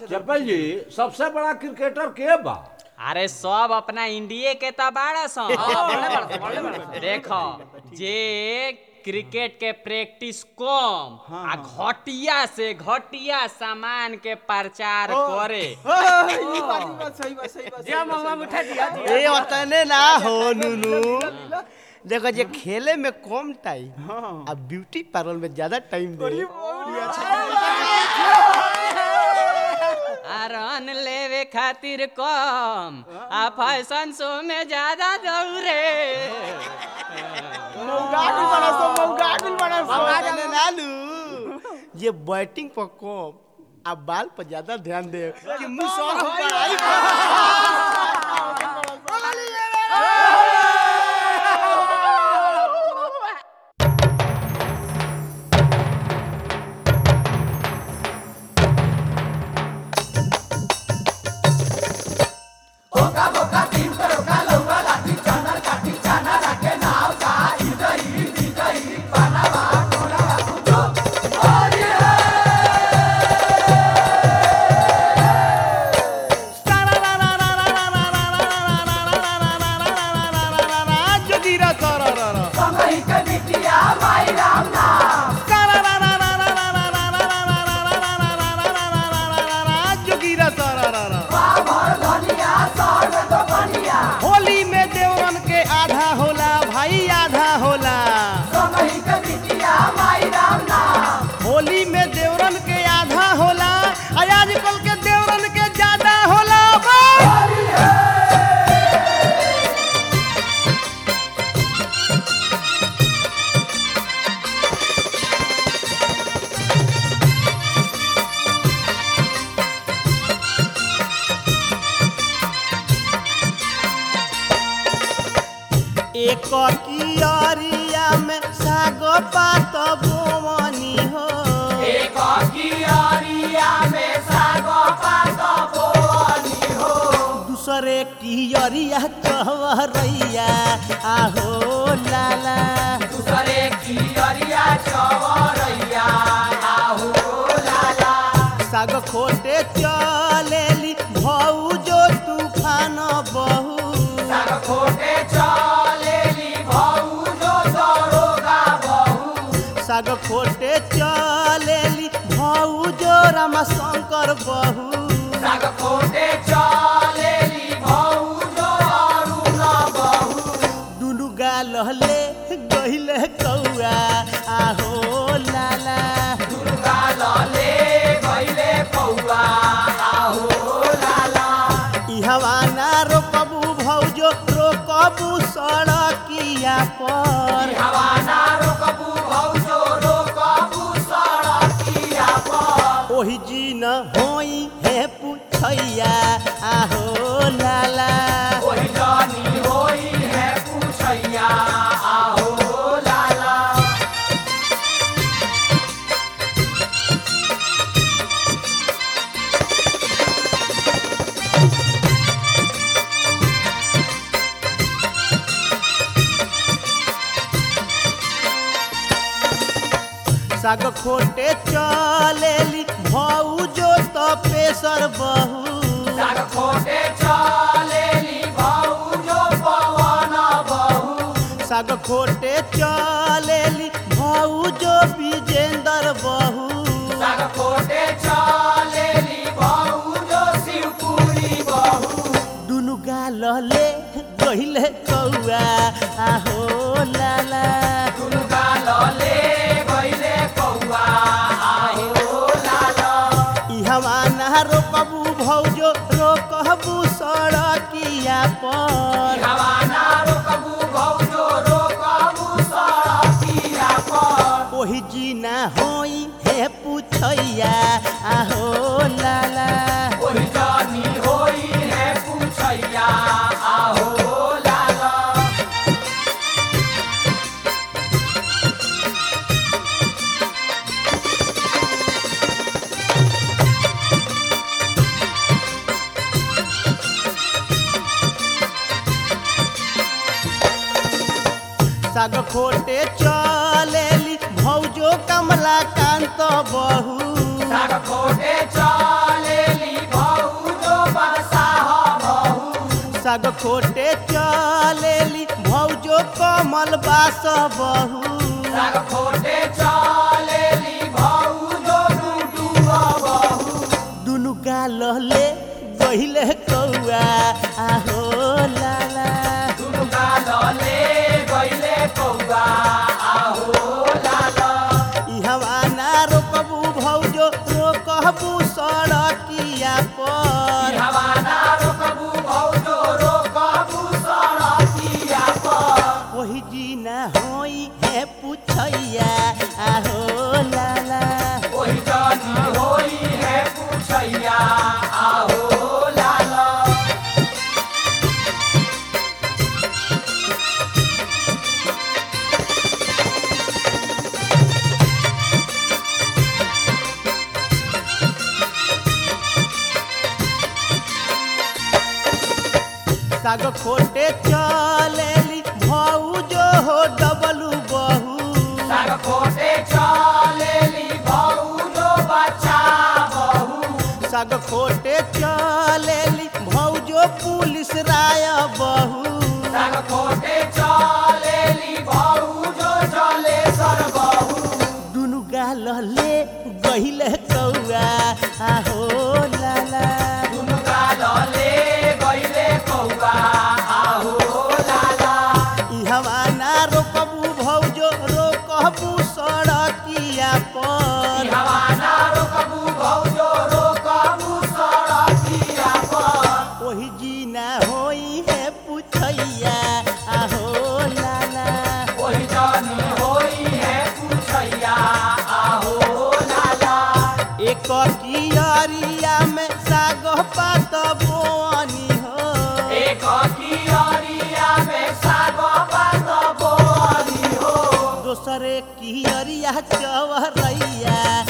चप्पल जी सबसे बड़ा क्रिकेटर के बा? अरे सब अपना इंडिया के तो बाड़ा सन। देखो जे क्रिकेट के प्रैक्टिस कम आ घटिया से घटिया सामान के प्रचार करे। ए ओतने ना हो नुनु। देखो जे खेले में कम टाइम आ ब्यूटी पार्लर में ज्यादा टाइम दे। रन लेवे खातिर कम आ फैशन शो में ज्यादा दौड़े। ये बैटिंग पर कम आ बाल पर ज्यादा ध्यान दे कि मुसौर होली में देवरन के आधा होला भाई आधा होला। होली में देवरन के आधा होला आजकल के देवरन के ज्यादा होला। एक कियारिया में साग पात बोवनी हो। एक कियारिया में साग पात बोवनी हो। दूसरे कियारिया चवरैया आहो लाला। दूसरे कियारिया चवरैया आहो लाला। साग खोटे चलेली भौजो तूफान बहू। साग खोटे चलेली भौजो दरोगा बहू। साग खोटे चलेली भौजो रामशंकर बहू। साग खोटे चलेली भौजो अरुण बहू। दुनु गाल ले गहिले कौआ आहो लाला। दुनु गाल ले गहिले कौआ आहो लाला। इहवा ना रोकबू भौजो रोकबू सड़किया पर। इहवा ना रोकबू भौजो रोकबू सड़किया पर। ओही जी न होई है पुछैया आहो लाला। ओही जानी होई है पुछैया आहो लाला। साग खोटे चलेली भौजो तपेसर बहू। साग खोटे चलेली भौजो पवन बहू। साग खोटे चलेली भौजो विजेंदर बहू। साग खोटे चलेली भौजो शिवपुरी बहू। दुनु गाल ले गहिले कौआ आहो लाला। दुनु गाल ले गहिले कौआ आहो लाला। इहवा ना रोकबू भौजो रोकबू सड़किया पर। इहवा ना रोकबू भौजो रोकबू सड़किया पर। ओही जी ना होई है पुछैया आहो लाला। ओही जानी होई है पुछैया आहो लाला। साग खोटे चलेली भौजो कमलाकांत बहू। साग खोटे चलेली साग खोटे चलेली भौजो कमल बास बहू साग खोटे चलेली भौजो डुडुआ बहू दुनु गाल ले गहिले कौआ आहो लाला दुनु गाल ले गइले कौआ आहो लाला इहवा ना रोकबू भौजो रोकबू सड़किया पर हवाना रोकबू भौजो रोकबू सड़किया पर ओही जी ना होई है पुछैया आहो लाला ओही जानी होई है पूछैया आहो लाला साग खोटे चलेली भौजो हो डबलू बहू साग खोटे चलेली भौजो बच्चा बहू साग खोटे चलेली भौजो पुलिस राय बहू साग खोटे चलेली भौजो चले सर बहू दुनु गाल ले गहिले कौआ आहो लाला दुनु गाल ले गइले कौआ आहो लाला इहवा ना रोकबू भौजो रोकबू सड़किया पर हवाना रोकबू भौजो रोकबू सड़किया पर ओही जी ना होई है पुछैया आहो लाला ओही जानी होई है पूछैया आहो लाला एक कियरिया में साग पात बोनी हो एक कियरिया में साग पात बोनी हो दोसरे कियरिया चवरैया